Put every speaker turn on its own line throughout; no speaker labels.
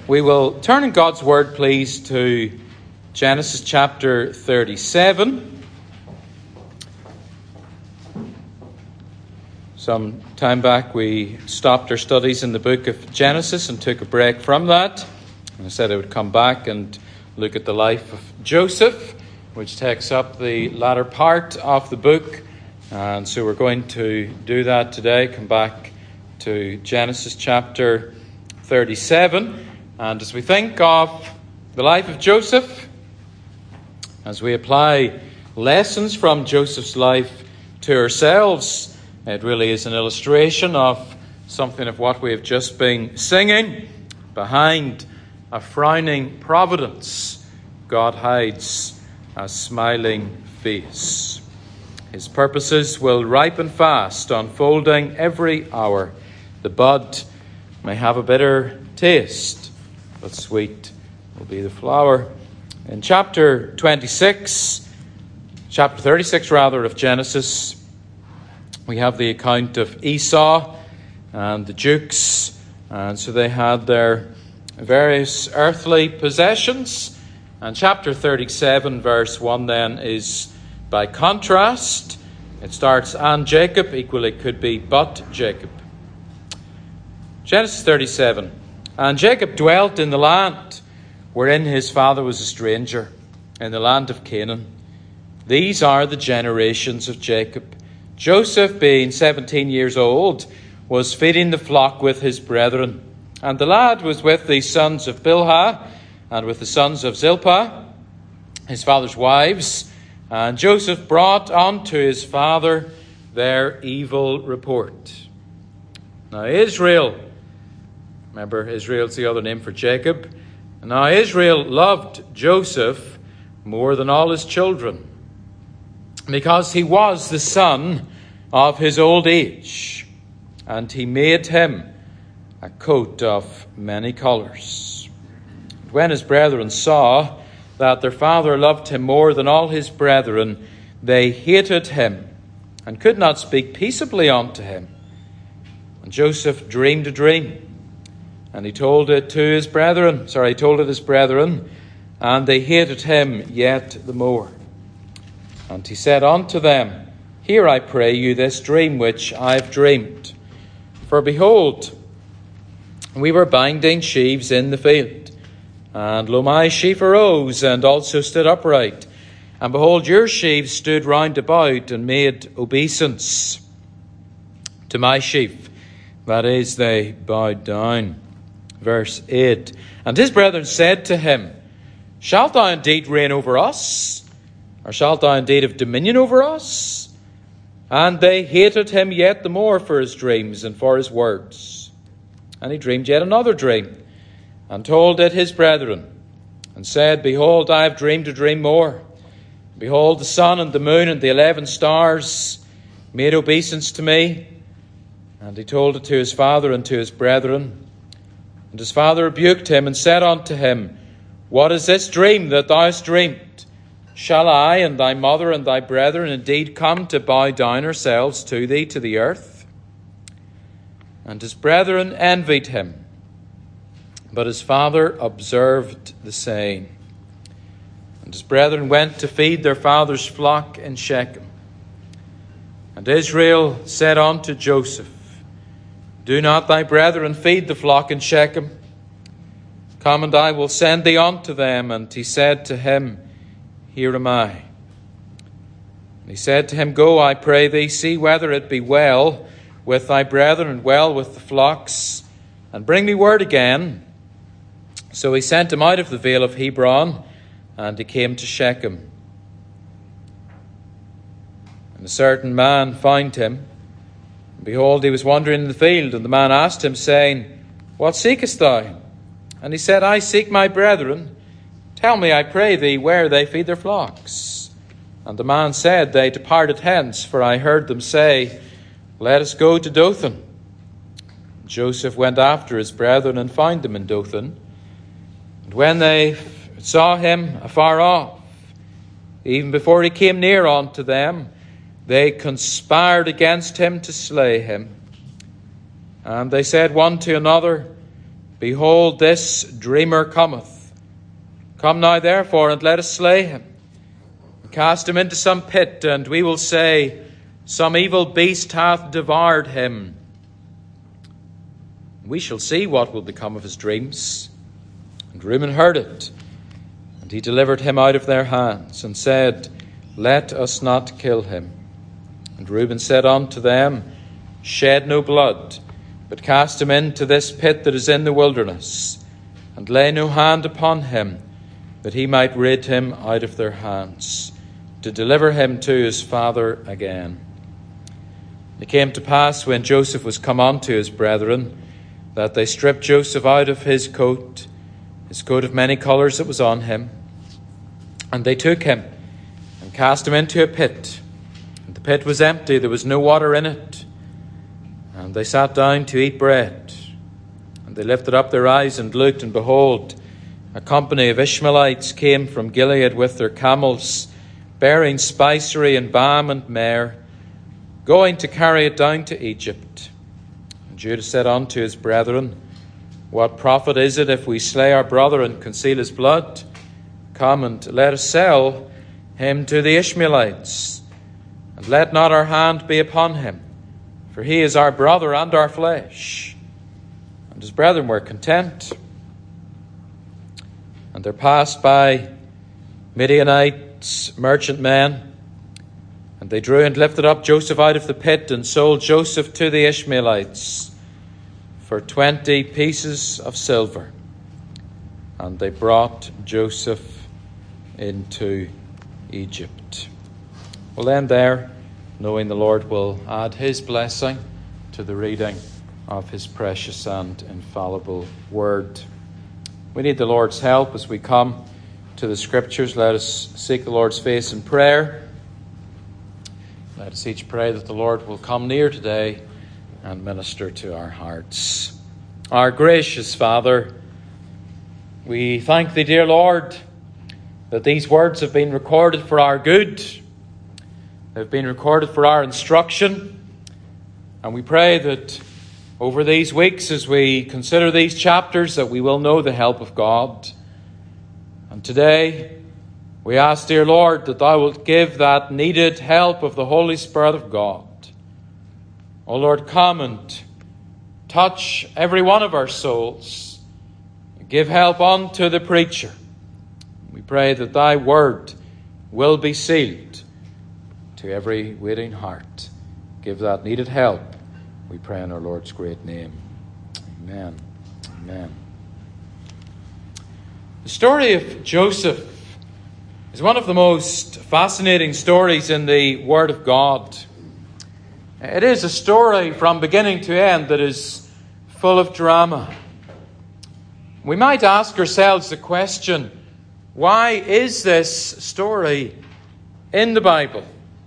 We will turn in God's Word, please, to Genesis chapter 37. Some time back we stopped our studies in the book of Genesis and took a break from that. And I said I would come back and look at the life of Joseph, which takes up the latter part of the book. And so we're going to do that today, come back to Genesis chapter 37. And as we think of the life of Joseph, as we apply lessons from Joseph's life to ourselves, it really is an illustration of something of what we have just been singing. Behind a frowning providence, God hides a smiling face. His purposes will ripen fast, unfolding every hour. The bud may have a bitter taste, but sweet will be the flower. In chapter 36 of Genesis, we have the account of Esau and the Dukes. And so they had their various earthly possessions. And chapter 37, verse 1 then is by contrast. It starts, and Jacob, equally could be but Jacob. Genesis 37. And Jacob dwelt in the land wherein his father was a stranger, in the land of Canaan. These are the generations of Jacob. Joseph, being 17 years old, was feeding the flock with his brethren. And the lad was with the sons of Bilhah and with the sons of Zilpah, his father's wives. And Joseph brought unto his father their evil report. Now Israel, remember, Israel's the other name for Jacob. And now Israel loved Joseph more than all his children, because he was the son of his old age, and he made him a coat of many colours. When his brethren saw that their father loved him more than all his brethren, they hated him and could not speak peaceably unto him. And Joseph dreamed a dream, and he told it his brethren, and they hated him yet the more. And he said unto them, Hear, I pray you, this dream which I have dreamed. For behold, we were binding sheaves in the field, and lo, my sheaf arose, and also stood upright. And behold, your sheaves stood round about, and made obeisance to my sheaf. That is, they bowed down. Verse 8. And his brethren said to him, Shalt thou indeed reign over us? Or shalt thou indeed have dominion over us? And they hated him yet the more for his dreams and for his words. And he dreamed yet another dream, and told it his brethren, and said, Behold, I have dreamed a dream more. Behold, the sun and the moon and the 11 stars made obeisance to me. And he told it to his father and to his brethren. And his father rebuked him and said unto him, What is this dream that thou hast dreamed? Shall I and thy mother and thy brethren indeed come to bow down ourselves to thee to the earth? And his brethren envied him, but his father observed the saying. And his brethren went to feed their father's flock in Shechem. And Israel said unto Joseph, Do not thy brethren feed the flock in Shechem? Come, and I will send thee unto them. And he said to him, Here am I. And he said to him, Go, I pray thee, see whether it be well with thy brethren and well with the flocks, and bring me word again. So he sent him out of the vale of Hebron, and he came to Shechem. And a certain man found him. And behold, he was wandering in the field, and the man asked him, saying, What seekest thou? And he said, I seek my brethren. Tell me, I pray thee, where they feed their flocks. And the man said, They departed hence, for I heard them say, Let us go to Dothan. Joseph went after his brethren and found them in Dothan. And when they saw him afar off, even before he came near unto them, they conspired against him to slay him. And they said one to another, Behold, this dreamer cometh. Come now, therefore, and let us slay him, and cast him into some pit, and we will say, some evil beast hath devoured him. We shall see what will become of his dreams. And Reuben heard it, and he delivered him out of their hands, and said, Let us not kill him. And Reuben said unto them, Shed no blood, but cast him into this pit that is in the wilderness, and lay no hand upon him, that he might rid him out of their hands, to deliver him to his father again. It came to pass, when Joseph was come unto his brethren, that they stripped Joseph out of his coat of many colours that was on him, and they took him and cast him into a pit. And the pit was empty, there was no water in it. And they sat down to eat bread. And they lifted up their eyes and looked, and behold, a company of Ishmaelites came from Gilead with their camels, bearing spicery and balm and myrrh, going to carry it down to Egypt. And Judah said unto his brethren, What profit is it if we slay our brother and conceal his blood? Come and let us sell him to the Ishmaelites, and let not our hand be upon him, for he is our brother and our flesh. And his brethren were content. And there passed by Midianites, merchantmen, and they drew and lifted up Joseph out of the pit, and sold Joseph to the Ishmaelites for 20 pieces of silver. And they brought Joseph into Egypt. We'll end there, knowing the Lord will add his blessing to the reading of his precious and infallible word. We need the Lord's help as we come to the Scriptures. Let us seek the Lord's face in prayer. Let us each pray that the Lord will come near today and minister to our hearts. Our gracious Father, we thank thee, dear Lord, that these words have been recorded for our good. They've been recorded for our instruction. And we pray that over these weeks, as we consider these chapters, that we will know the help of God. And today, we ask, dear Lord, that thou wilt give that needed help of the Holy Spirit of God. O Lord, come and touch every one of our souls. Give help unto the preacher. We pray that thy word will be sealed to every waiting heart. Give that needed help, we pray in our Lord's great name. Amen. Amen. The story of Joseph is one of the most fascinating stories in the Word of God. It is a story from beginning to end that is full of drama. We might ask ourselves the question, why is this story in the Bible?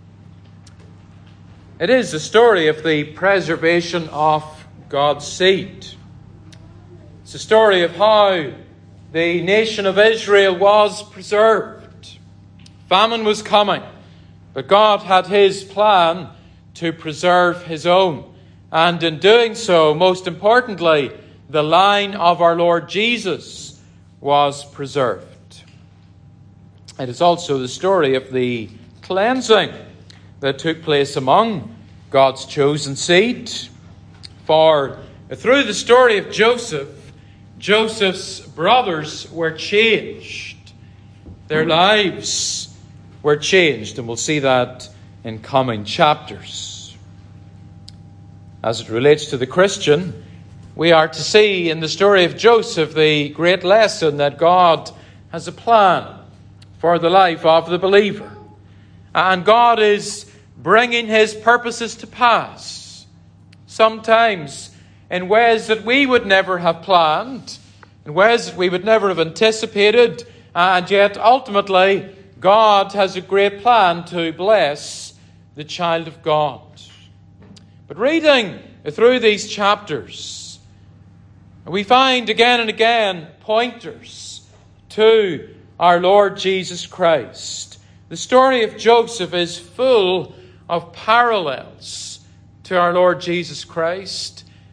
It is the story of the preservation of God's seed. It's a story of how the nation of Israel was preserved. Famine was coming, but God had his plan to preserve his own. And in doing so, most importantly, the line of our Lord Jesus was preserved. It is also the story of the cleansing that took place among God's chosen seed. For through the story of Joseph, Joseph's brothers were changed. Their lives were changed, and we'll see that in coming chapters. As it relates to the Christian, we are to see in the story of Joseph the great lesson that God has a plan for the life of the believer. And God is bringing his purposes to pass, sometimes in ways that we would never have planned, in ways that we would never have anticipated, and yet ultimately God has a great plan to bless the child of God. But reading through these chapters, we find again and again pointers to our Lord Jesus Christ. The story of Joseph is full of parallels to our Lord Jesus Christ.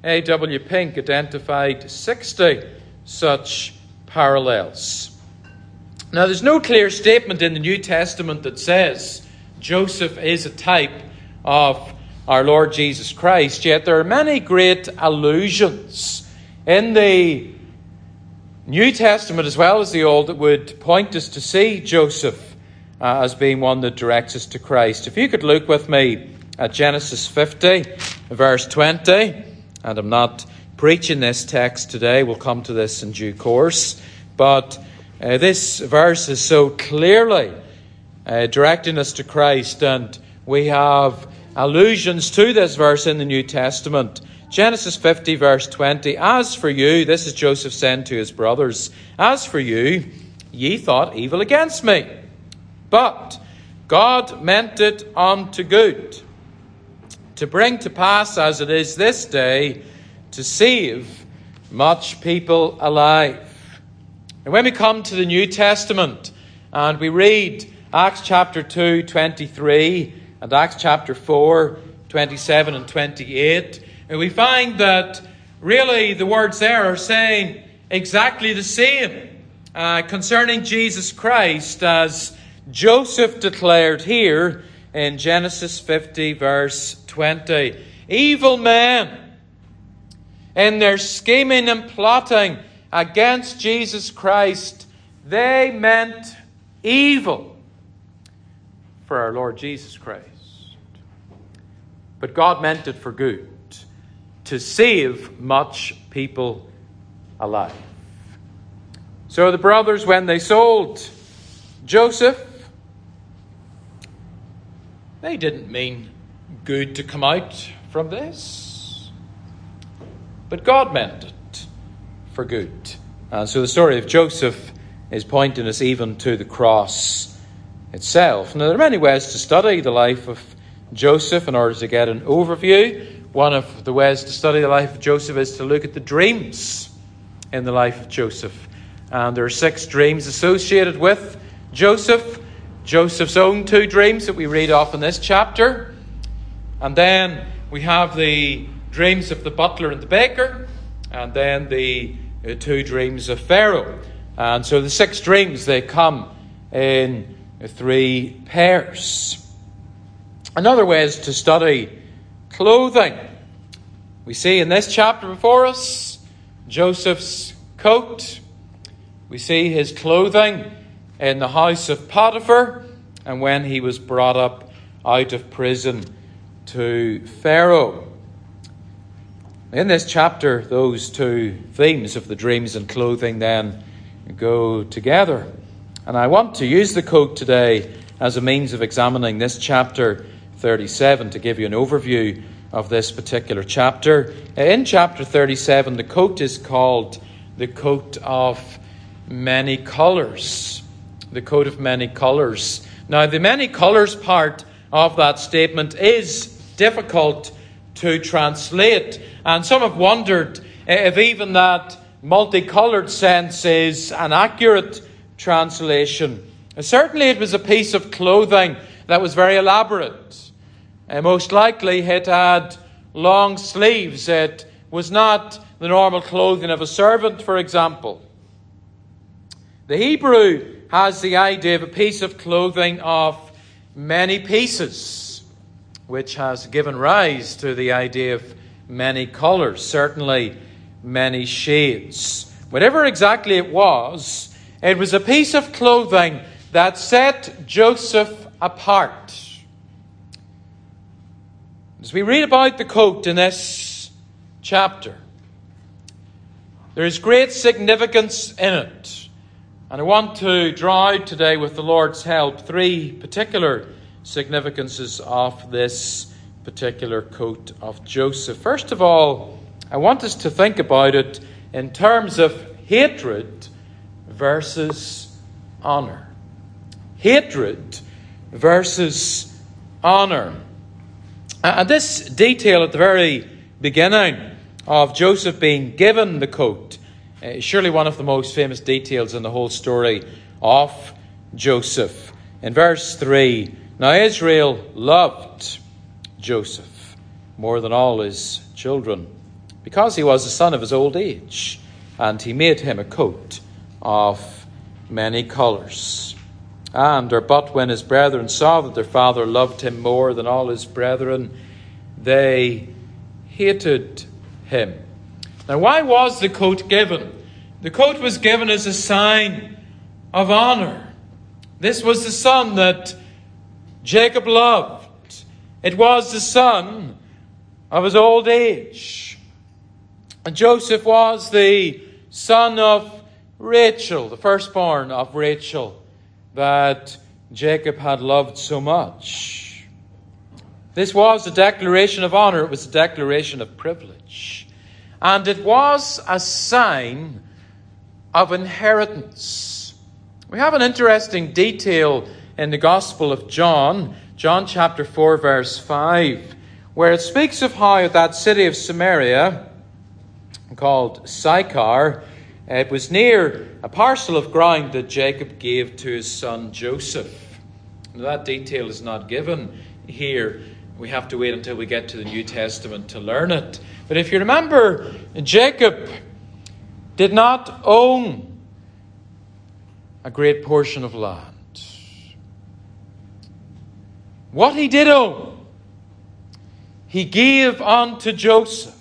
A.W. Pink identified 60 such parallels. Now, there's no clear statement in the New Testament that says Joseph is a type of our Lord Jesus Christ, yet there are many great allusions in the New Testament as well as the Old that would point us to see Joseph as being one that directs us to Christ. If you could look with me at Genesis 50, verse 20, and I'm not preaching this text today, we'll come to this in due course, but this verse is so clearly directing us to Christ, and we have allusions to this verse in the New Testament. Genesis 50, verse 20, "As for you," this is Joseph saying to his brothers, "As for you, ye thought evil against me, but God meant it unto good, to bring to pass as it is this day, to save much people alive." And when we come to the New Testament and we read Acts chapter 2, 23 and Acts chapter 4, 27 and 28, and we find that really the words there are saying exactly the same concerning Jesus Christ as Joseph declared here in Genesis 50, verse 20. Evil men, in their scheming and plotting against Jesus Christ, they meant evil for our Lord Jesus Christ. But God meant it for good, to save much people alive. So the brothers, when they sold Joseph, they didn't mean good to come out from this, but God meant it for good. And so the story of Joseph is pointing us even to the cross itself. Now, there are many ways to study the life of Joseph in order to get an overview. One of the ways to study the life of Joseph is to look at the dreams in the life of Joseph. And there are 6 dreams associated with Joseph. Joseph's own 2 dreams that we read off in this chapter. And then we have the dreams of the butler and the baker. And then the 2 dreams of Pharaoh. And so the 6 dreams, they come in 3 pairs. Another way is to study clothing. We see in this chapter before us Joseph's coat. We see his clothing in the house of Potiphar and when he was brought up out of prison to Pharaoh. In this chapter, those 2 themes of the dreams and clothing then go together. And I want to use the coat today as a means of examining this chapter 37 to give you an overview of this particular chapter. In chapter 37, the coat is called the coat of many colours. The coat of many colours. Now, the many colours part of that statement is difficult to translate, and some have wondered if even that multicoloured sense is an accurate translation. Certainly it was a piece of clothing that was very elaborate. Most likely it had long sleeves. It was not the normal clothing of a servant, for example. The Hebrew has the idea of a piece of clothing of many pieces, which has given rise to the idea of many colours, certainly many shades. Whatever exactly it was a piece of clothing that set Joseph apart. As we read about the coat in this chapter, there is great significance in it. And I want to draw out today, with the Lord's help, 3 particular significances of this particular coat of Joseph. First of all, I want us to think about it in terms of hatred versus honour. Hatred versus honour. And this detail at the very beginning of Joseph being given the coat is surely one of the most famous details in the whole story of Joseph. In verse 3, "Now Israel loved Joseph more than all his children, because he was the son of his old age, and he made him a coat of many colours. But when his brethren saw that their father loved him more than all his brethren, they hated him. Now, why was the coat given? The coat was given as a sign of honour. This was the son that Jacob loved. It was the son of his old age. And Joseph was the son of Rachel, the firstborn of Rachel, that Jacob had loved so much. This was a declaration of honour. It was a declaration of privilege. And it was a sign of inheritance. We have an interesting detail in the Gospel of John, John chapter 4, verse 5, where it speaks of how at that city of Samaria, called Sychar, it was near a parcel of ground that Jacob gave to his son Joseph. Now, that detail is not given here. We have to wait until we get to the New Testament to learn it. But if you remember, Jacob did not own a great portion of land. What he did own, he gave unto Joseph.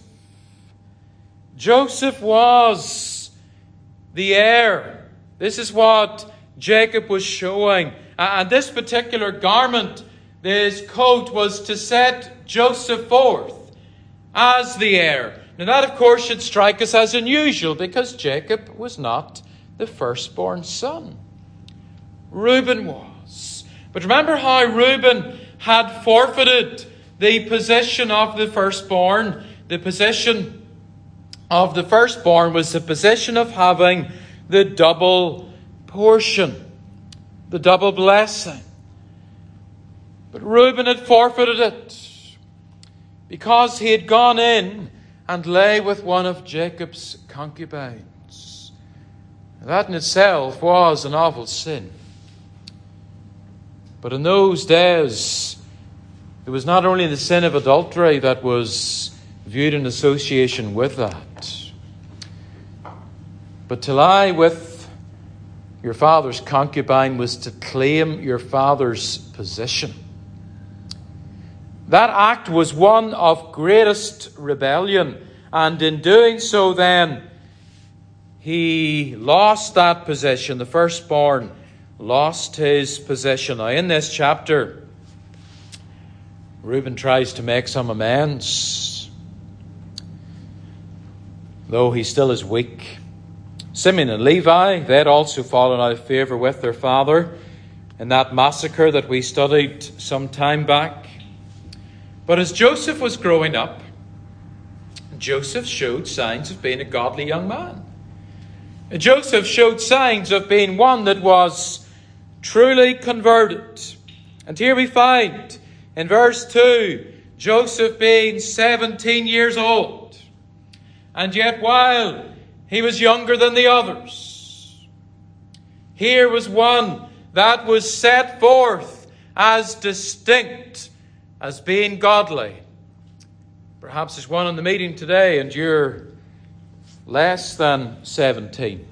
Joseph was the heir. This is what Jacob was showing. And this particular garment, this coat, was to set Joseph forth as the heir. Now that, of course, should strike us as unusual because Jacob was not the firstborn son. Reuben was. But remember how Reuben had forfeited the position of the firstborn. The position of the firstborn was the position of having the double portion, the double blessing. But Reuben had forfeited it because he had gone in and lay with one of Jacob's concubines. That in itself was an awful sin. But in those days, it was not only the sin of adultery that was viewed in association with that, but to lie with your father's concubine was to claim your father's position. That act was one of greatest rebellion, and in doing so then, he lost that position. The firstborn lost his position. Now in this chapter, Reuben tries to make some amends, though he still is weak. Simeon and Levi, they had also fallen out of favour with their father in that massacre that we studied some time back. But as Joseph was growing up, Joseph showed signs of being a godly young man. Joseph showed signs of being one that was truly converted. And here we find in verse 2, Joseph being 17 years old. And yet while he was younger than the others, here was one that was set forth as distinct as being godly. Perhaps there's one in the meeting today and you're less than 17.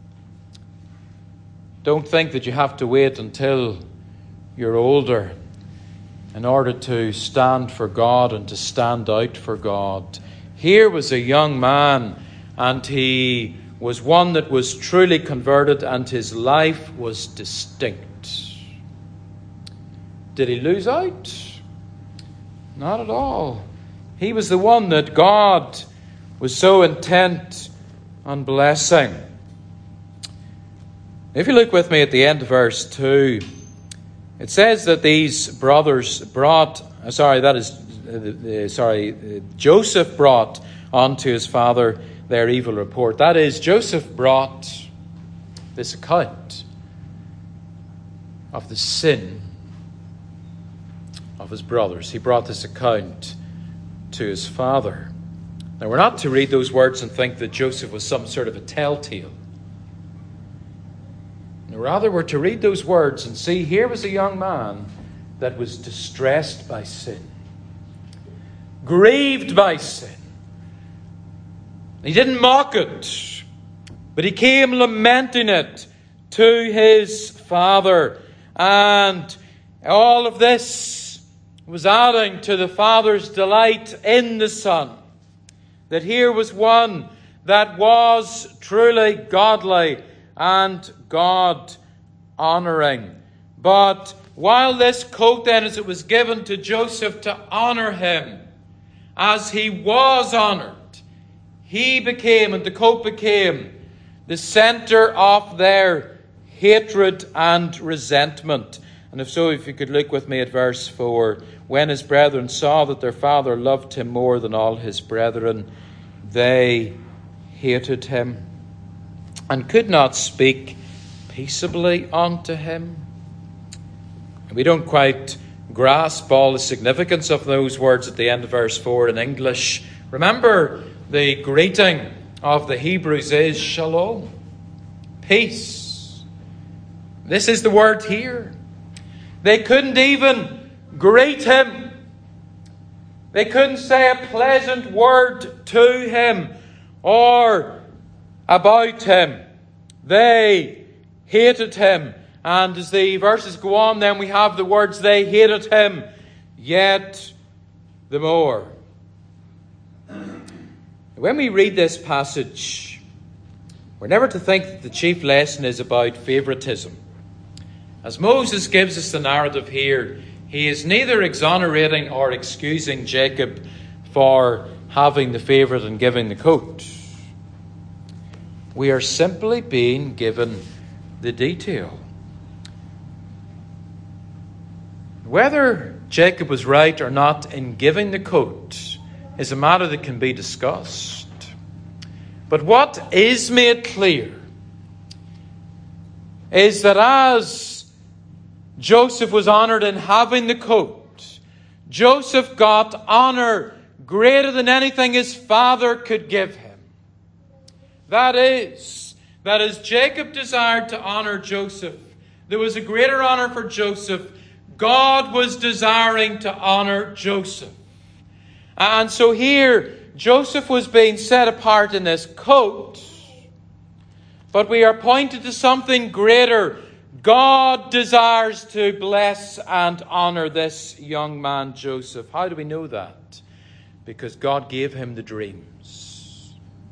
Don't think that you have to wait until you're older in order to stand for God and to stand out for God. Here was a young man, and he was one that was truly converted, and his life was distinct. Did he lose out? Not at all. He was the one that God was so intent on blessing. If you look with me at the end of verse 2, it says that these brothers Joseph brought unto his father their evil report. That is, Joseph brought this account of the sin of his brothers. He brought this account to his father. Now, we're not to read those words and think that Joseph was some sort of a telltale. Rather, we're to read those words and see here was a young man that was distressed by sin, grieved by sin, He didn't mock it, but he came lamenting it to his Father. And all of this was adding to the Father's delight in the Son. That here was one that was truly godly and God-honouring. But while this coat then, as it was given to Joseph to honour him, as he was honoured, he became, and the coat became, the centre of their hatred and resentment. And if so, if you could look with me at verse 4. When his brethren saw that their father loved him more than all his brethren, they hated him and could not speak peaceably unto him. We don't quite grasp all the significance of those words at the end of verse 4 in English. Remember, the greeting of the Hebrews is shalom, peace. This is the word here. They couldn't even greet him. They couldn't say a pleasant word to him or about him. They hated him. And as the verses go on, then we have the words, they hated him yet the more. When we read this passage, we're never to think that the chief lesson is about favoritism. As Moses gives us the narrative here, he is neither exonerating or excusing Jacob for having the favourite and giving the coat. We are simply being given the detail. Whether Jacob was right or not in giving the coat is a matter that can be discussed. But what is made clear is that as Joseph was honoured in having the coat, Joseph got honour greater than anything his father could give him. That is, that as Jacob desired to honour Joseph, there was a greater honour for Joseph. God was desiring to honour Joseph. And so here, Joseph was being set apart in this coat. But we are pointed to something greater. God desires to bless and honour this young man, Joseph. How do we know that? Because God gave him the dreams.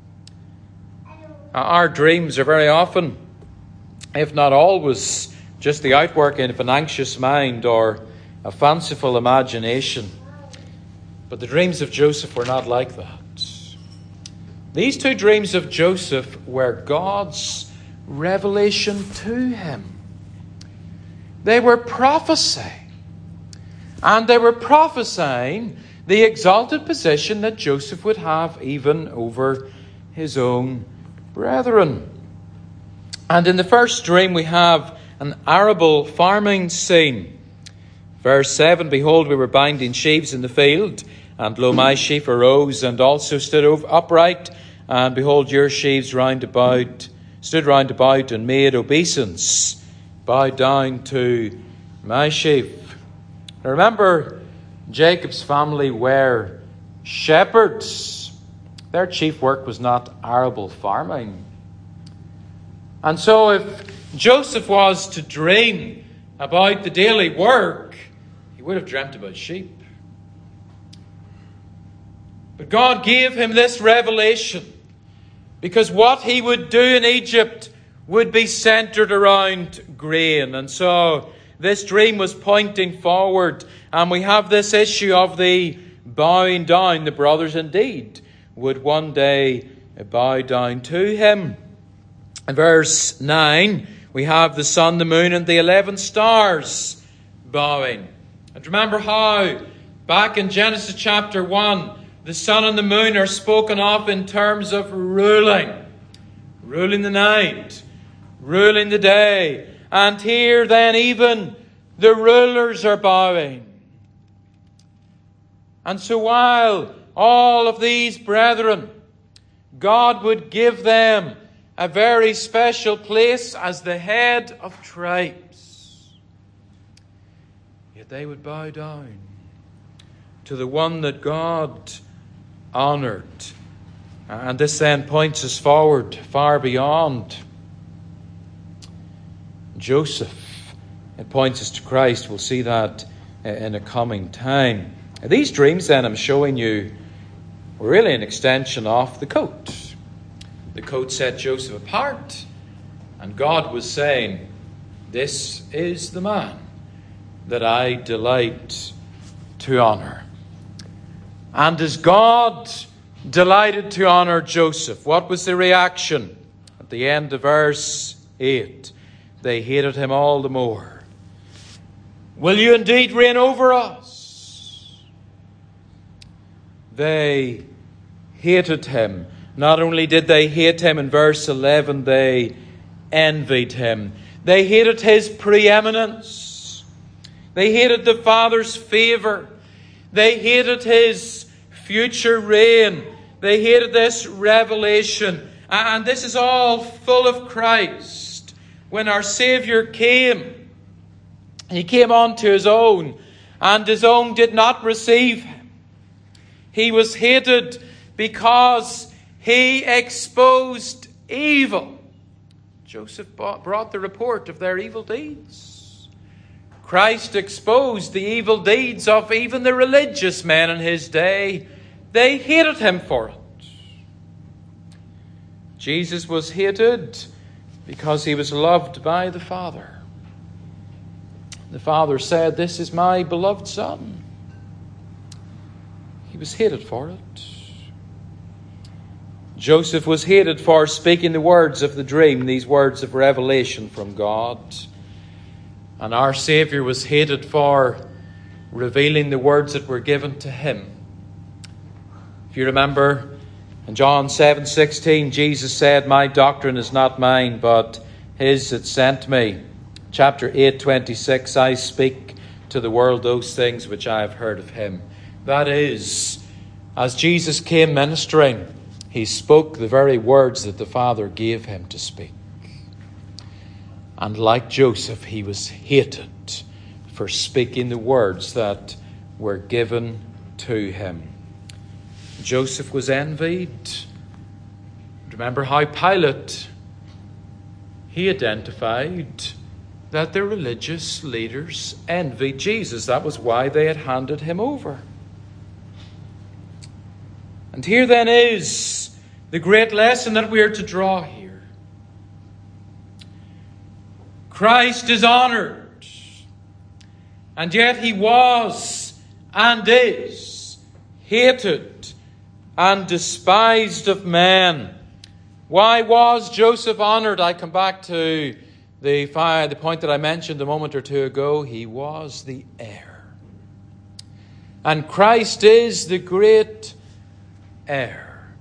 Our dreams are very often, if not always, just the outworking of an anxious mind or a fanciful imagination. But the dreams of Joseph were not like that. These two dreams of Joseph were God's revelation to him. They were prophecy. And they were prophesying the exalted position that Joseph would have even over his own brethren. And in the first dream we have an arable farming scene. Verse 7, behold, we were binding sheaves in the field, and lo, my sheaf arose and also stood upright, and behold, your sheaves stood round about and made obeisance, bowed down to my sheaf. Now remember, Jacob's family were shepherds. Their chief work was not arable farming. And so if Joseph was to dream about the daily work, he would have dreamt about sheep. But God gave him this revelation because what he would do in Egypt would be centered around grain. And so this dream was pointing forward, and we have this issue of the bowing down. The brothers indeed would one day bow down to him. In verse 9, we have the sun, the moon, and the 11 stars bowing. And remember how back in Genesis chapter 1, the sun and the moon are spoken of in terms of ruling. Ruling the night, ruling the day. And here then even the rulers are bowing. And so while all of these brethren, God would give them a very special place as the head of tribes, yet they would bow down to the one that God honoured And this then points us forward far beyond Joseph. It points us to Christ. We'll see that in a coming time. These dreams then I'm showing you were really an extension of the coat. The coat set Joseph apart, and God was saying, this is the man that I delight to honor. And as God delighted to honor Joseph, what was the reaction? At the end of verse 8, they hated him all the more. Will you indeed reign over us? They hated him. Not only did they hate him, in verse 11, they envied him. They hated his preeminence. They hated the Father's favour. They hated his future reign. They hated this revelation. And this is all full of Christ. When our Saviour came, he came unto his own, and his own did not receive him. He was hated because he exposed evil. Joseph brought the report of their evil deeds. Christ exposed the evil deeds of even the religious men in his day. They hated him for it. Jesus was hated because he was loved by the Father. The Father said, this is my beloved Son. He was hated for it. Joseph was hated for speaking the words of the dream, these words of revelation from God. And our Saviour was hated for revealing the words that were given to him. If you remember, in John 7:16, Jesus said, my doctrine is not mine, but his that sent me. Chapter 8:26, I speak to the world those things which I have heard of him. That is, as Jesus came ministering, he spoke the very words that the Father gave him to speak. And like Joseph, he was hated for speaking the words that were given to him. Joseph was envied. Remember how Pilate, he identified that the religious leaders envied Jesus. That was why they had handed him over. And here then is the great lesson that we are to draw here. Christ is honoured, and yet he was and is hated and despised of men. Why was Joseph honoured? I come back to the point that I mentioned a moment or two ago. He was the heir. And Christ is the great heir.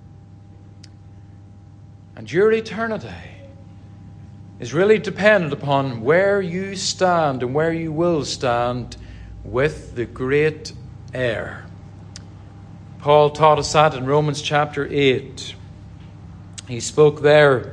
And your eternity is really dependent upon where you stand and where you will stand with the great heir. Paul taught us that in Romans chapter 8. He spoke there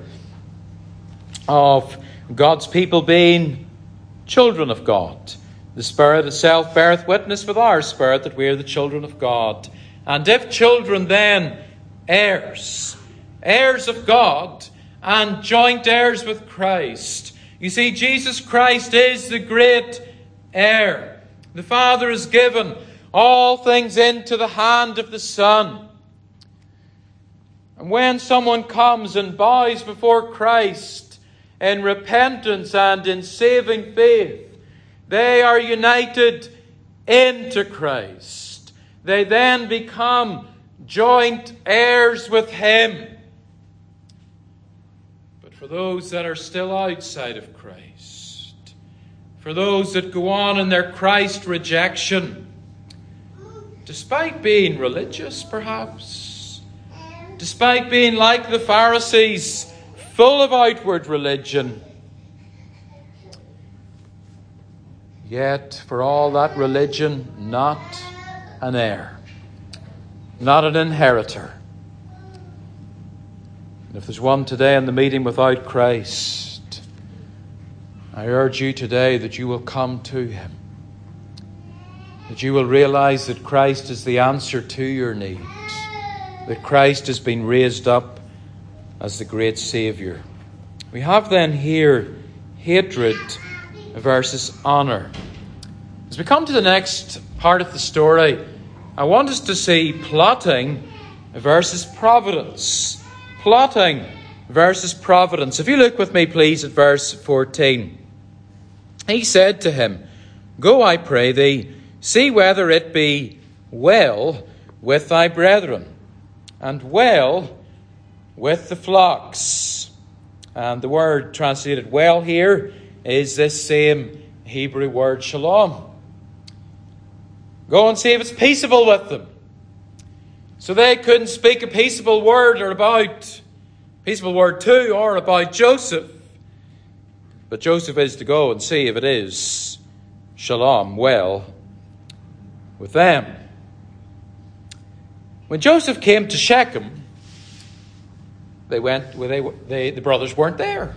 of God's people being children of God. The Spirit itself beareth witness with our spirit that we are the children of God. And if children, then heirs, heirs of God, and joint heirs with Christ. You see, Jesus Christ is the great heir. The Father has given all things into the hand of the Son. And when someone comes and bows before Christ in repentance and in saving faith, they are united into Christ. They then become joint heirs with him. But for those that are still outside of Christ, for those that go on in their Christ rejection, despite being religious perhaps, despite being like the Pharisees, full of outward religion, yet for all that religion, not an heir, not an inheritor. And if there's one today in the meeting without Christ, I urge you today that you will come to him, that you will realize that Christ is the answer to your needs, that Christ has been raised up as the great Saviour. We have then here hatred versus honour. As we come to the next part of the story, I want us to see plotting versus providence. Plotting versus providence. If you look with me, please, at verse 14. He said to him, "Go, I pray thee, see whether it be well with thy brethren, and well with the flocks." And the word translated well here is this same Hebrew word shalom. Go and see if it's peaceable with them. So they couldn't speak a peaceable word to or about Joseph. But Joseph is to go and see if it is shalom, well with them. When Joseph came to Shechem, the brothers weren't there.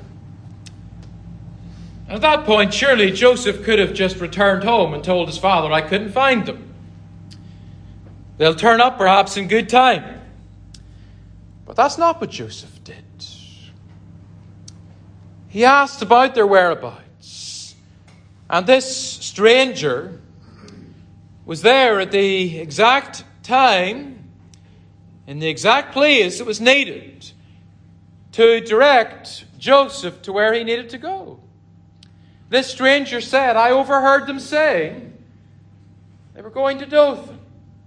At that point, surely Joseph could have just returned home and told his father, "I couldn't find them. They'll turn up perhaps in good time." But that's not what Joseph did. He asked about their whereabouts. And this stranger was there at the exact time, in the exact place it was needed to direct Joseph to where he needed to go. This stranger said, "I overheard them saying they were going to Dothan."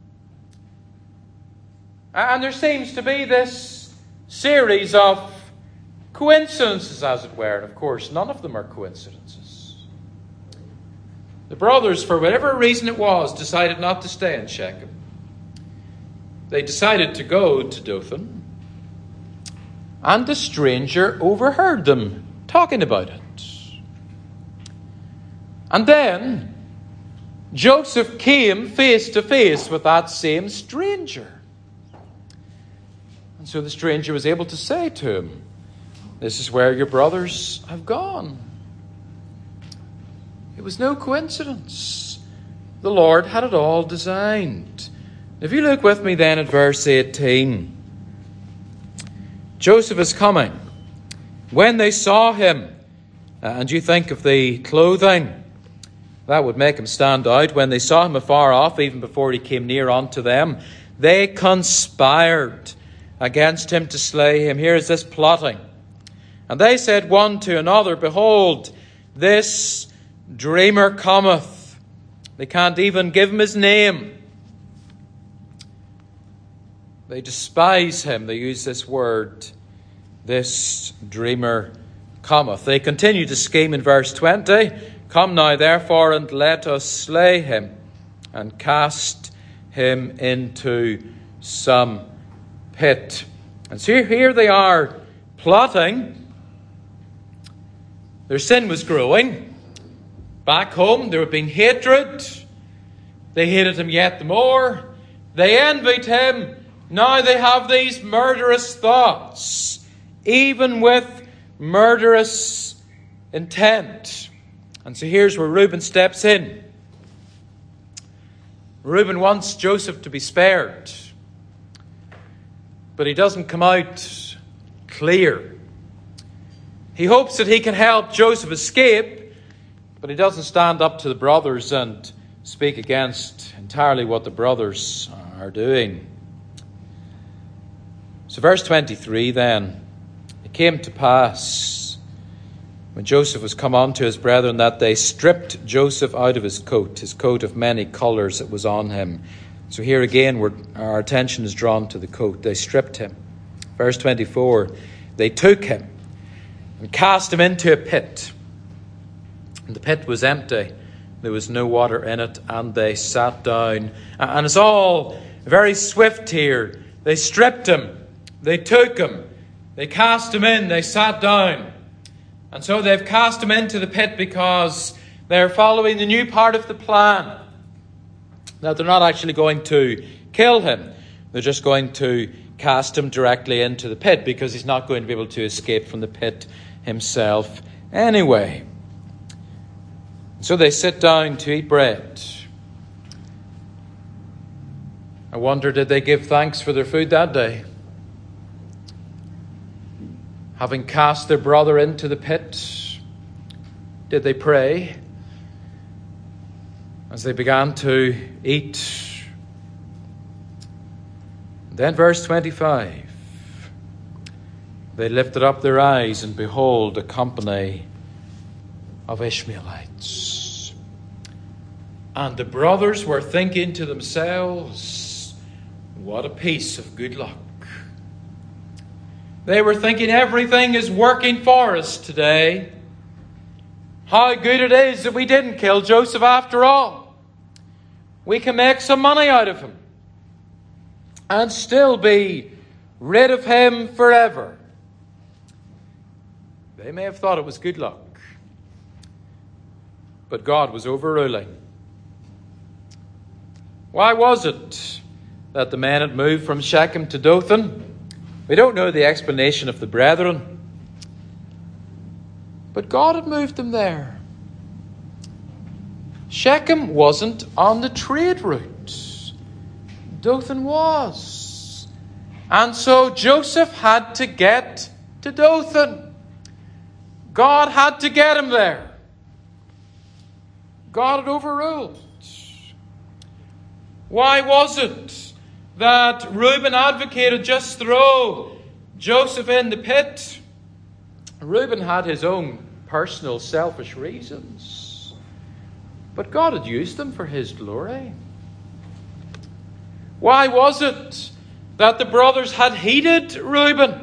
And there seems to be this series of coincidences, as it were. And of course, none of them are coincidences. The brothers, for whatever reason it was, decided not to stay in Shechem. They decided to go to Dothan. And the stranger overheard them talking about it. And then Joseph came face to face with that same stranger. And so the stranger was able to say to him, "This is where your brothers have gone." It was no coincidence. The Lord had it all designed. If you look with me then at verse 18. Joseph is coming. When they saw him, and you think of the clothing, that would make him stand out. When they saw him afar off, even before he came near unto them, they conspired against him to slay him. Here is this plotting. And they said one to another, "Behold, this dreamer cometh." They can't even give him his name. They despise him. They use this word, "this dreamer cometh." They continue to scheme in verse 20. "Come now, therefore, and let us slay him, and cast him into some pit." And so here they are plotting. Their sin was growing. Back home, there had been hatred. They hated him yet the more. They envied him. Now they have these murderous thoughts, even with murderous intent. And so here's where Reuben steps in. Reuben wants Joseph to be spared, but he doesn't come out clear. He hopes that he can help Joseph escape, but he doesn't stand up to the brothers and speak against entirely what the brothers are doing. So verse 23 then, "It came to pass, when Joseph was come unto his brethren, that they stripped Joseph out of his coat of many colours that was on him." So here again, our attention is drawn to the coat. They stripped him. Verse 24, "They took him and cast him into a pit. And the pit was empty. There was no water in it, and they sat down." And it's all very swift here. They stripped him. They took him. They cast him in. They sat down. And so they've cast him into the pit because they're following the new part of the plan. Now, they're not actually going to kill him. They're just going to cast him directly into the pit because he's not going to be able to escape from the pit himself anyway. So they sit down to eat bread. I wonder, did they give thanks for their food that day? Having cast their brother into the pit, did they pray as they began to eat? Then verse 25. They lifted up their eyes, and behold, a company of Ishmaelites. And the brothers were thinking to themselves, what a piece of good luck. They were thinking, everything is working for us today. How good it is that we didn't kill Joseph after all. We can make some money out of him and still be rid of him forever. They may have thought it was good luck, but God was overruling. Why was it that the men had moved from Shechem to Dothan? We don't know the explanation of the brethren, but God had moved them there. Shechem wasn't on the trade route. Dothan was. And so Joseph had to get to Dothan. God had to get him there. God had overruled. Why was it that Reuben advocated just throw Joseph in the pit? Reuben had his own personal selfish reasons, but God had used them for his glory. Why was it that the brothers had heeded Reuben?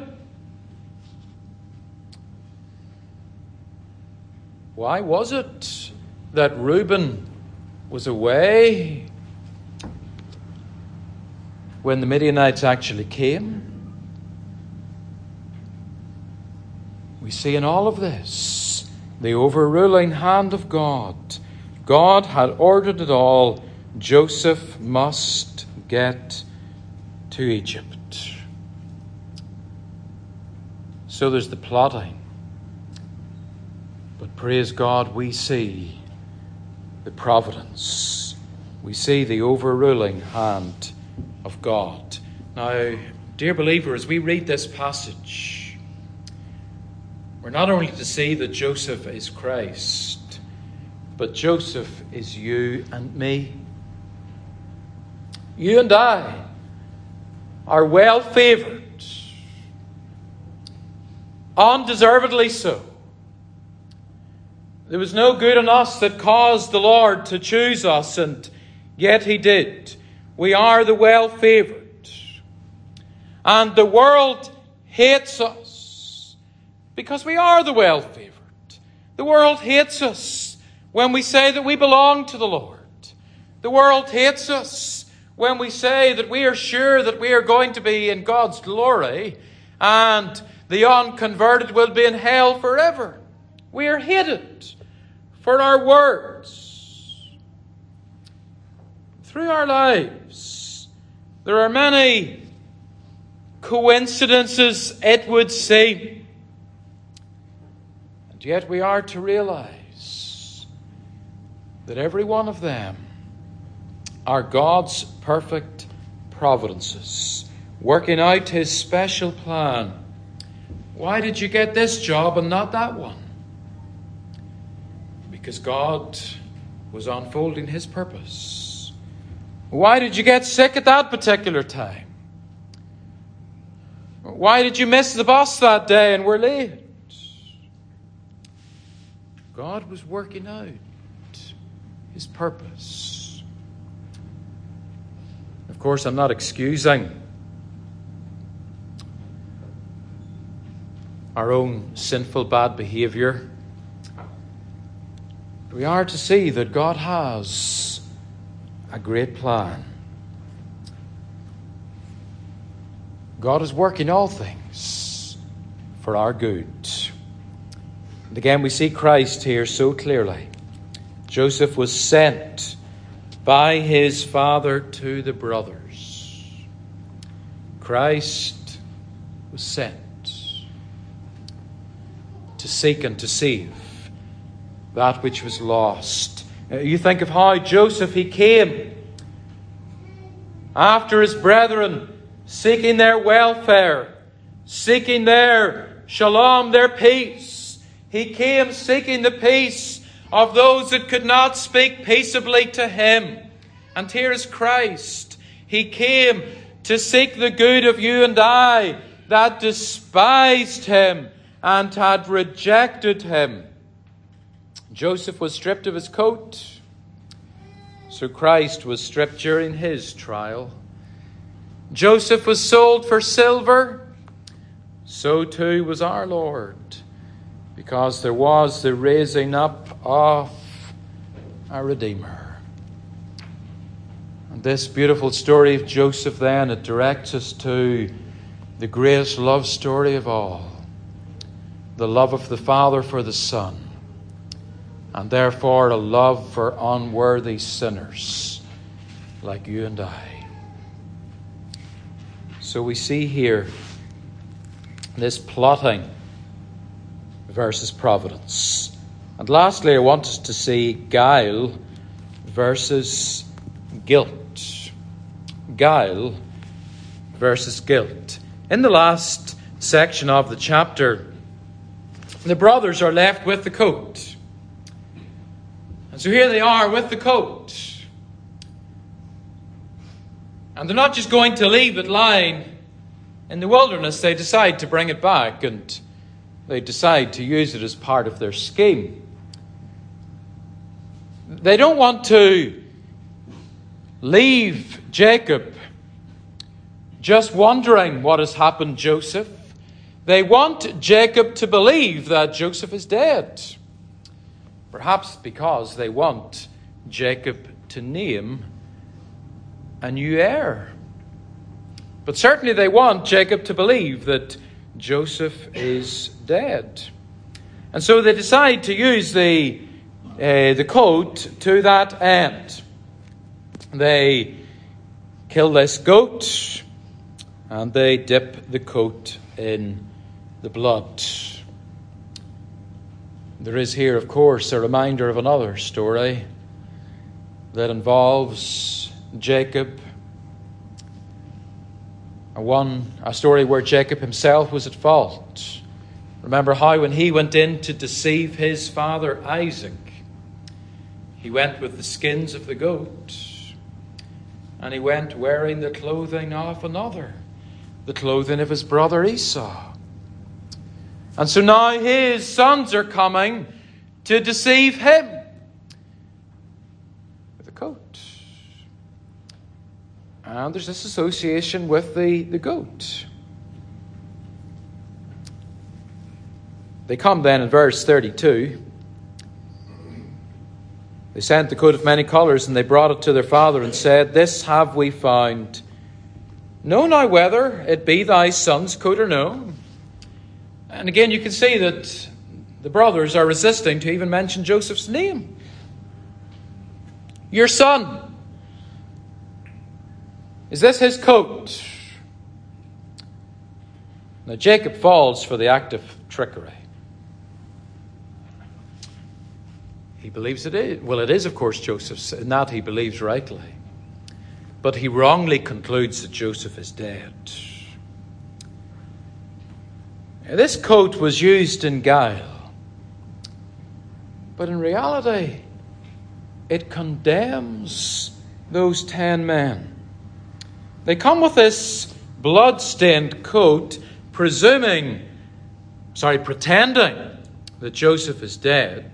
Why was it that Reuben was away when the Midianites actually came? We see in all of this the overruling hand of God. God had ordered it all. Joseph must get to Egypt. So there's the plotting. But praise God, we see the providence. We see the overruling hand of God. Now, dear believer, as we read this passage, we're not only to see that Joseph is Christ, but Joseph is you and me. You and I are well favored, undeservedly so. There was no good in us that caused the Lord to choose us, and yet He did. We are the well-favored. And the world hates us because we are the well-favored. The world hates us when we say that we belong to the Lord. The world hates us when we say that we are sure that we are going to be in God's glory and the unconverted will be in hell forever. We are hated for our words. Through our lives, there are many coincidences, it would seem. And yet we are to realize that every one of them are God's perfect providences, working out His special plan. Why did you get this job and not that one? Because God was unfolding His purpose. Why did you get sick at that particular time? Why did you miss the bus that day and were late? God was working out His purpose. Of course, I'm not excusing our own sinful bad behavior. We are to see that God has a great plan. God is working all things for our good. And again, we see Christ here so clearly. Joseph was sent by his father to the brothers. Christ was sent to seek and to save that which was lost. You think of how Joseph, he came after his brethren, seeking their welfare, seeking their shalom, their peace. He came seeking the peace of those that could not speak peaceably to him. And here is Christ. He came to seek the good of you and I that despised him and had rejected him. Joseph was stripped of his coat, so Christ was stripped during his trial. Joseph was sold for silver, so too was our Lord, because there was the raising up of a Redeemer. And this beautiful story of Joseph then, it directs us to the greatest love story of all, the love of the Father for the Son, and therefore a love for unworthy sinners like you and I. So we see here this plotting versus providence. And lastly, I want us to see guile versus guilt. Guile versus guilt. In the last section of the chapter, the brothers are left with the coat. And so here they are with the coat. And they're not just going to leave it lying in the wilderness. They decide to bring it back, and they decide to use it as part of their scheme. They don't want to leave Jacob just wondering what has happened to Joseph. They want Jacob to believe that Joseph is dead. Perhaps because they want Jacob to name a new heir. But certainly they want Jacob to believe that Joseph is dead. And so they decide to use the coat to that end. They kill this goat and they dip the coat in the blood. There is here, of course, a reminder of another story that involves Jacob. A story where Jacob himself was at fault. Remember how when he went in to deceive his father Isaac, he went with the skins of the goat, and he went wearing the clothing of another, the clothing of his brother Esau. And so now his sons are coming to deceive him with a coat. And there's this association with the goat. They come then in verse 32. They sent the coat of many colours, and they brought it to their father and said, "This have we found. Know now whether it be thy son's coat or no." And again, you can see that the brothers are resisting to even mention Joseph's name. Your son, is this his coat? Now Jacob falls for the act of trickery. He believes it is. Well, it is, of course, Joseph's. In that he believes rightly. But he wrongly concludes that Joseph is dead. This coat was used in guile. But in reality, it condemns those 10 men. They come with this blood-stained coat, pretending that Joseph is dead.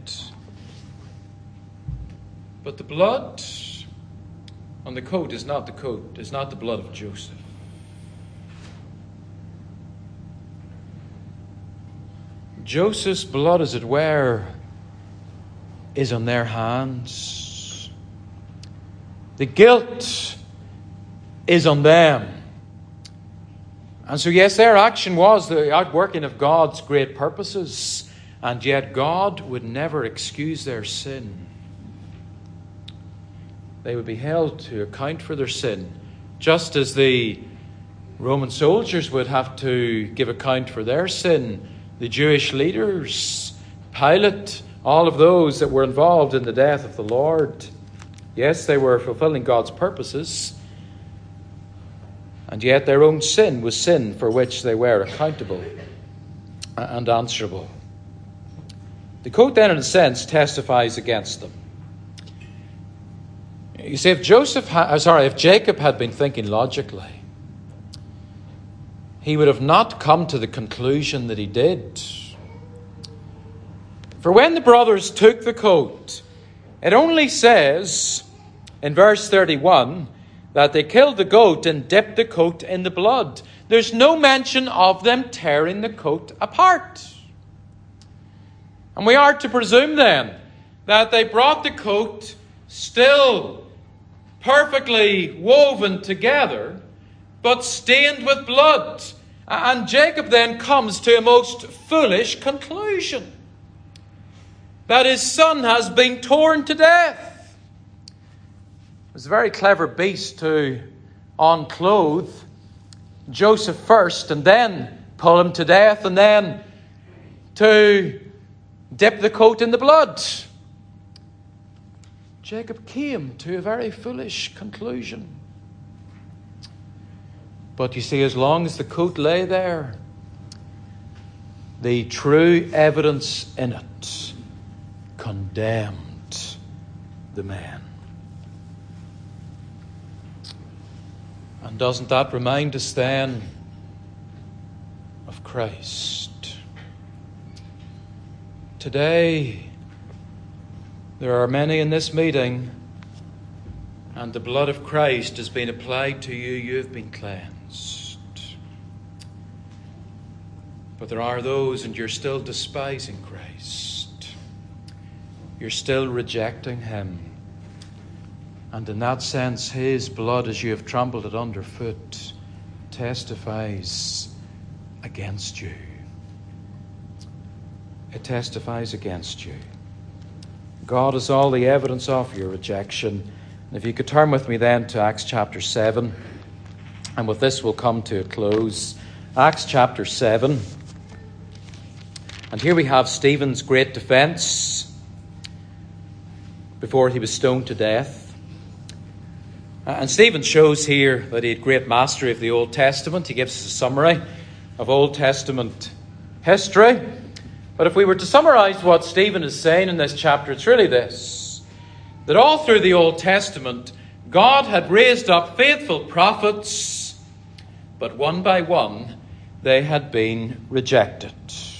But the blood on the coat is not the blood of Joseph. Joseph's blood, as it were, is on their hands. The guilt is on them. And so, yes, their action was the outworking of God's great purposes, and yet God would never excuse their sin. They would be held to account for their sin, just as the Roman soldiers would have to give account for their sin. The Jewish leaders, Pilate, all of those that were involved in the death of the Lord. Yes, they were fulfilling God's purposes, And yet their own sin was sin for which they were accountable and answerable. The coat then, in a sense, testifies against them. You see, if Jacob had been thinking logically, he would have not come to the conclusion that he did. For when the brothers took the coat, it only says in verse 31 that they killed the goat and dipped the coat in the blood. There's no mention of them tearing the coat apart. And we are to presume then that they brought the coat still perfectly woven together, but stained with blood. And Jacob then comes to a most foolish conclusion, that his son has been torn to death. It was a very clever beast to unclothe Joseph first and then pull him to death and then to dip the coat in the blood. Jacob came to a very foolish conclusion. But you see, as long as the coat lay there, the true evidence in it condemned the man. And doesn't that remind us then of Christ? Today, there are many in this meeting, and the blood of Christ has been applied to you. You have been cleansed. But there are those, and you're still despising Christ. You're still rejecting him. And in that sense, his blood, as you have trampled it underfoot, testifies against you. It testifies against you. God has all the evidence of your rejection. And if you could turn with me then to Acts chapter 7. And with this we'll come to a close. Acts chapter 7. And here we have Stephen's great defence before he was stoned to death. And Stephen shows here that he had great mastery of the Old Testament. He gives us a summary of Old Testament history. But if we were to summarize what Stephen is saying in this chapter, it's really this: that all through the Old Testament, God had raised up faithful prophets, but one by one, they had been rejected.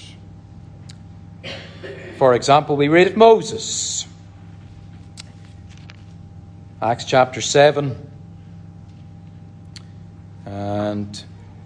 For example, we read of Moses. Acts chapter 7. And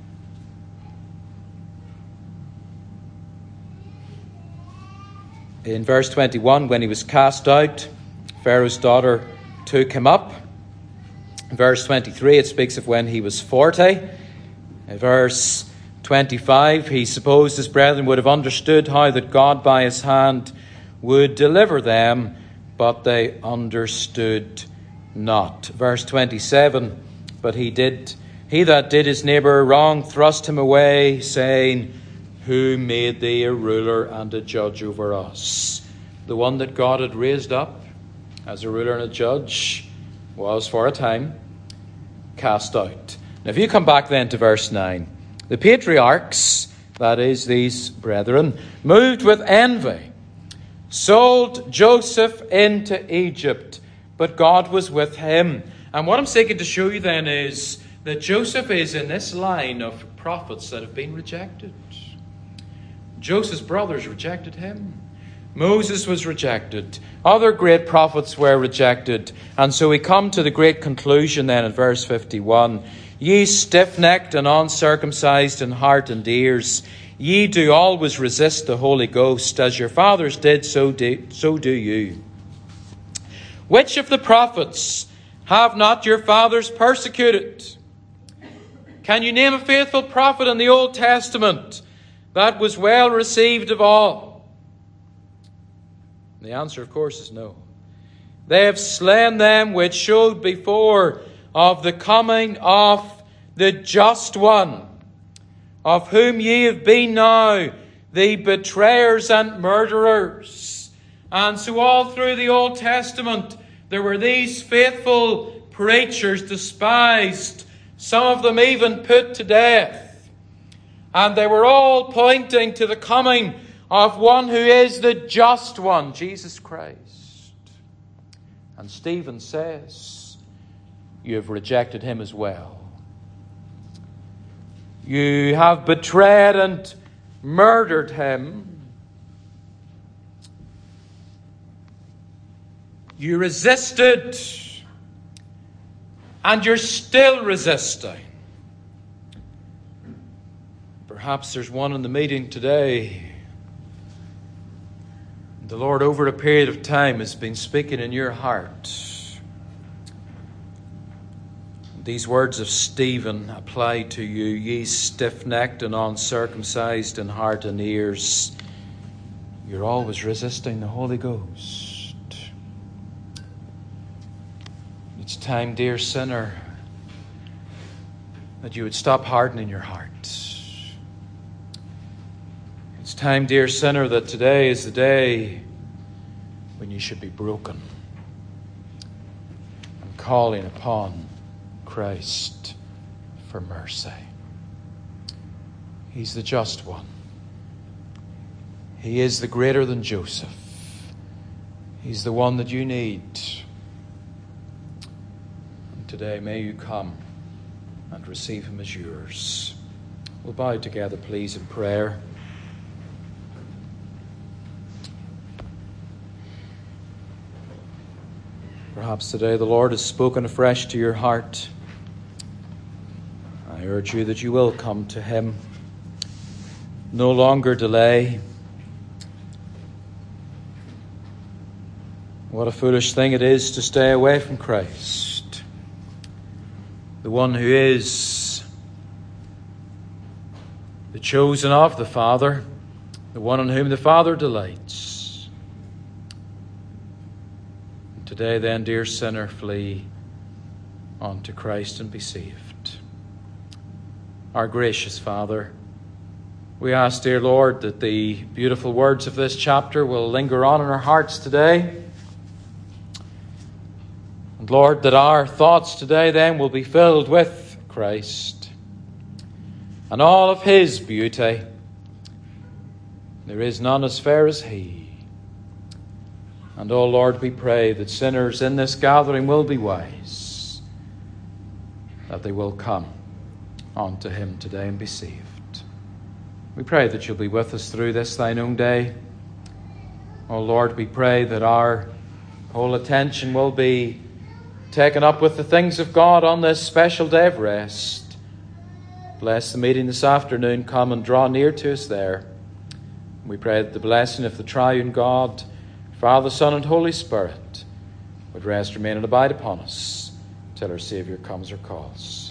in verse 21, when he was cast out, Pharaoh's daughter took him up. In verse 23, it speaks of when he was 40. In verse 25, he supposed his brethren would have understood how that God by his hand would deliver them, but they understood not. Verse 27, but he that did his neighbour wrong thrust him away, saying, Who made thee a ruler and a judge over us? The one that God had raised up as a ruler and a judge was for a time cast out. Now if you come back then to verse 9, the patriarchs, that is these brethren, moved with envy, sold Joseph into Egypt, but God was with him. And what I'm seeking to show you then is that Joseph is in this line of prophets that have been rejected. Joseph's brothers rejected him. Moses was rejected. Other great prophets were rejected. And so we come to the great conclusion then in verse 51. Ye stiff-necked and uncircumcised in heart and ears, ye do always resist the Holy Ghost, as your fathers did, so do you. Which of the prophets have not your fathers persecuted? Can you name a faithful prophet in the Old Testament that was well received of all? The answer, of course, is no. They have slain them which showed before of the coming of the just one, of whom ye have been now the betrayers and murderers. And so all through the Old Testament, there were these faithful preachers despised some of them even put to death. And they were all pointing to the coming of one who is the just one, Jesus Christ. And Stephen says, you have rejected him as well. You have betrayed and murdered him. You resisted, and you're still resisting. Perhaps there's one in the meeting today. The Lord, over a period of time, has been speaking in your heart. These words of Stephen apply to you, ye stiff-necked and uncircumcised in heart and ears. You're always resisting the Holy Ghost. It's time, dear sinner, that you would stop hardening your heart. It's time, dear sinner, that today is the day when you should be broken and calling upon Christ for mercy. He's the just one. He is the greater than Joseph. He's the one that you need. And today may you come and receive him as yours. We'll bow together, please, in prayer. Perhaps today the Lord has spoken afresh to your heart. I urge you that you will come to him. No longer delay. What a foolish thing it is to stay away from Christ, the one who is the chosen of the Father, the one on whom the Father delights. Today then, dear sinner, flee unto Christ and be saved. Our gracious Father, we ask, dear Lord, that the beautiful words of this chapter will linger on in our hearts today. And Lord, that our thoughts today then will be filled with Christ and all of his beauty. There is none as fair as he. And, oh Lord, we pray that sinners in this gathering will be wise, that they will come unto him today and be saved. We pray that you'll be with us through this thine own day. Oh Lord, we pray that our whole attention will be taken up with the things of God on this special day of rest. Bless the meeting this afternoon. Come and draw near to us there. We pray that the blessing of the triune God, Father, Son, and Holy Spirit would rest, remain, and abide upon us till our Saviour comes or calls.